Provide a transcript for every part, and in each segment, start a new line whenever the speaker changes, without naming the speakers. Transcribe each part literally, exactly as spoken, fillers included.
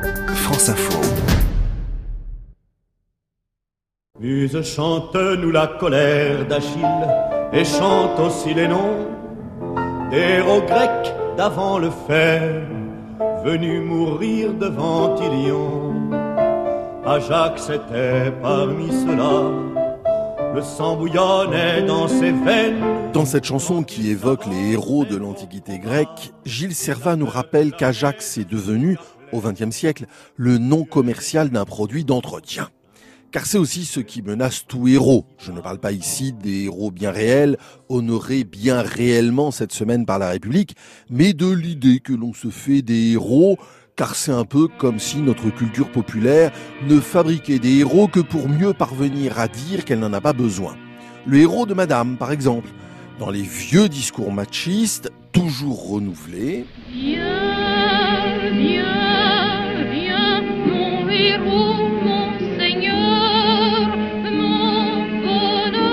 France Info.
Muse, chante-nous la colère d'Achille et chante aussi les noms des héros grecs d'avant le fer, venus mourir devant Ilion. Ajax était parmi ceux-là, le sang bouillonnait dans ses veines.
Dans cette chanson qui évoque les héros de l'Antiquité grecque, Gilles Servat nous rappelle qu'Ajax est devenu, au vingtième siècle, le nom commercial d'un produit d'entretien. Car c'est aussi ce qui menace tout héros. Je ne parle pas ici des héros bien réels, honorés bien réellement cette semaine par la République, mais de l'idée que l'on se fait des héros, car c'est un peu comme si notre culture populaire ne fabriquait des héros que pour mieux parvenir à dire qu'elle n'en a pas besoin. Le héros de Madame, par exemple, dans les vieux discours machistes, toujours renouvelés.
Viens, viens, viens, mon héros, mon seigneur, mon bonheur.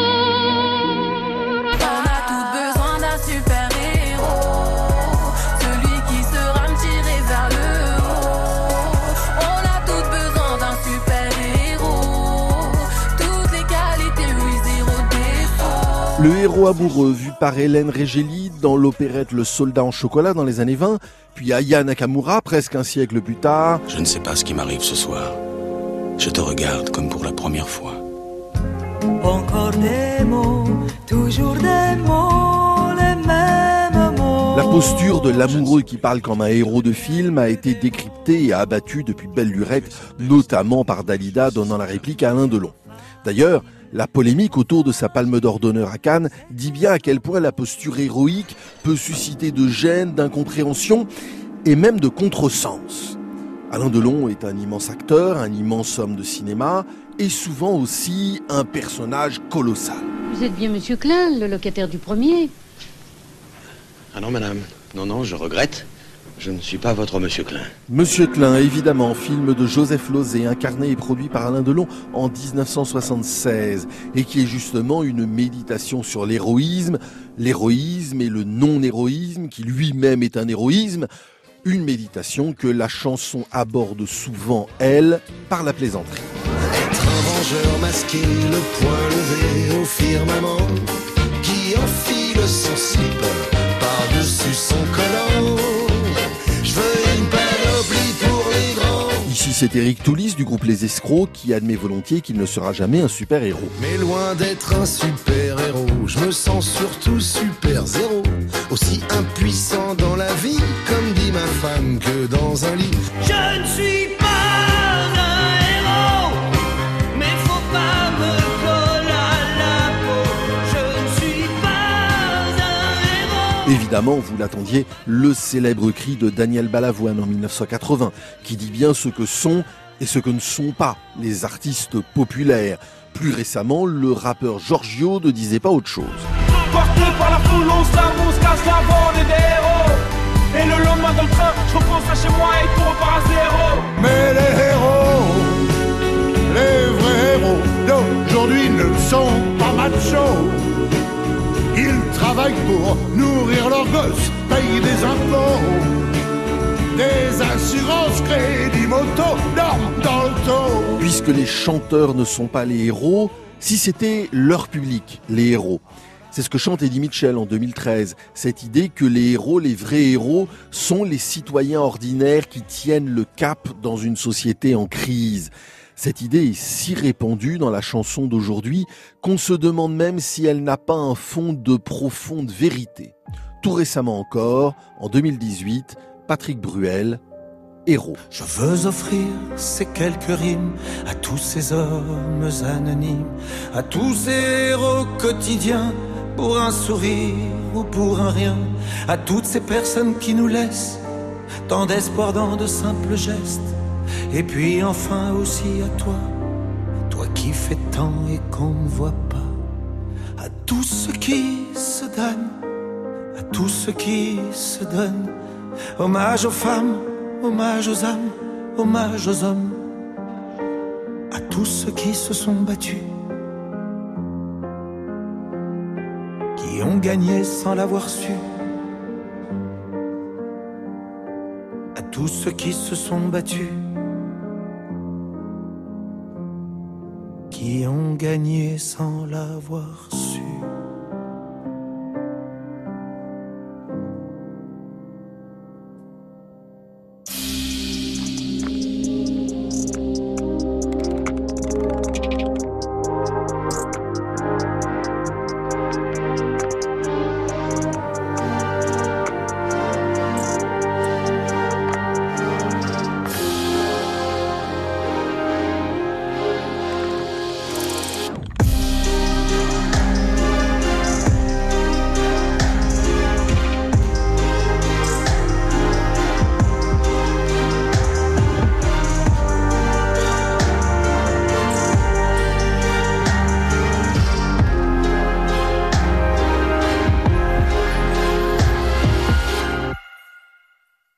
On a tous besoin d'un super-héros, celui qui sera me tirer vers le haut. On a tous besoin d'un super-héros, toutes les qualités, oui, zéro défaut.
Le héros amoureux vu par Hélène Régeli dans l'opérette Le Soldat en chocolat dans les années vingt, puis Aya Nakamura presque un siècle plus tard.
Je ne sais pas ce qui m'arrive ce soir. Je te regarde comme pour la première fois.
Encore des mots, toujours des mots, les mêmes mots.
La posture de l'amoureux qui parle comme un héros de film a été décryptée et abattue depuis belle lurette, notamment par Dalida donnant la réplique à Alain Delon. D'ailleurs, la polémique autour de sa palme d'or d'honneur à Cannes dit bien à quel point la posture héroïque peut susciter de gêne, d'incompréhension et même de contresens. Alain Delon est un immense acteur, un immense homme de cinéma et souvent aussi un personnage colossal.
Vous êtes bien Monsieur Klein, le locataire du premier.
Ah non, madame. Non, non, je regrette. Je ne suis pas votre Monsieur Klein.
Monsieur Klein, évidemment, film de Joseph Losey, incarné et produit par Alain Delon en dix-neuf cent soixante-seize, et qui est justement une méditation sur l'héroïsme, l'héroïsme et le non-héroïsme, qui lui-même est un héroïsme, une méditation que la chanson aborde souvent, elle, par la plaisanterie.
Être un vengeur masqué, le poing levé au firmament, qui enfile son slip par-dessus son collant.
Ici, c'est Éric Toulis du groupe Les Escrocs qui admet volontiers qu'il ne sera jamais un super-héros.
Mais loin d'être un super-héros, je me sens surtout super-zéro. Aussi impuissant dans la vie, comme dit ma femme, que dans un lit.
Je ne suis pas un héros, mais faut pas me coller à la peau. Je ne suis pas un héros.
Évidemment, vous l'attendiez, le célèbre cri de Daniel Balavoine en dix-neuf cent quatre-vingts, qui dit bien ce que sont et ce que ne sont pas les artistes populaires. Plus récemment, le rappeur Giorgio ne disait pas autre chose.
Porté par la foule, on s'avoue, on se casse la bande des héros. Et le lendemain dans le train, je reprends ça chez moi et tout repart à zéro.
Mais les héros, les vrais héros d'aujourd'hui ne sont pas machos. Ils travaillent pour nourrir leurs gosses, payent des impôts, des assurances, crédits moto, dorment dans le taux.
Puisque les chanteurs ne sont pas les héros, si c'était leur public, les héros. C'est ce que chante Eddie Mitchell en deux mille treize, cette idée que les héros, les vrais héros, sont les citoyens ordinaires qui tiennent le cap dans une société en crise. Cette idée est si répandue dans la chanson d'aujourd'hui qu'on se demande même si elle n'a pas un fond de profonde vérité. Tout récemment encore, en deux mille dix-huit, Patrick Bruel, Héros.
Je veux offrir ces quelques rimes à tous ces hommes anonymes, à tous ces héros quotidiens, pour un sourire ou pour un rien, à toutes ces personnes qui nous laissent tant d'espoir dans de simples gestes. Et puis enfin aussi à toi, toi qui fais tant et qu'on ne voit pas, à tous ceux qui se donnent, à tous ceux qui se donnent, hommage aux femmes, hommage aux âmes, hommage aux hommes, à tous ceux qui se sont battus, qui ont gagné sans l'avoir su, à tous ceux qui se sont battus, qui ont gagné sans l'avoir su.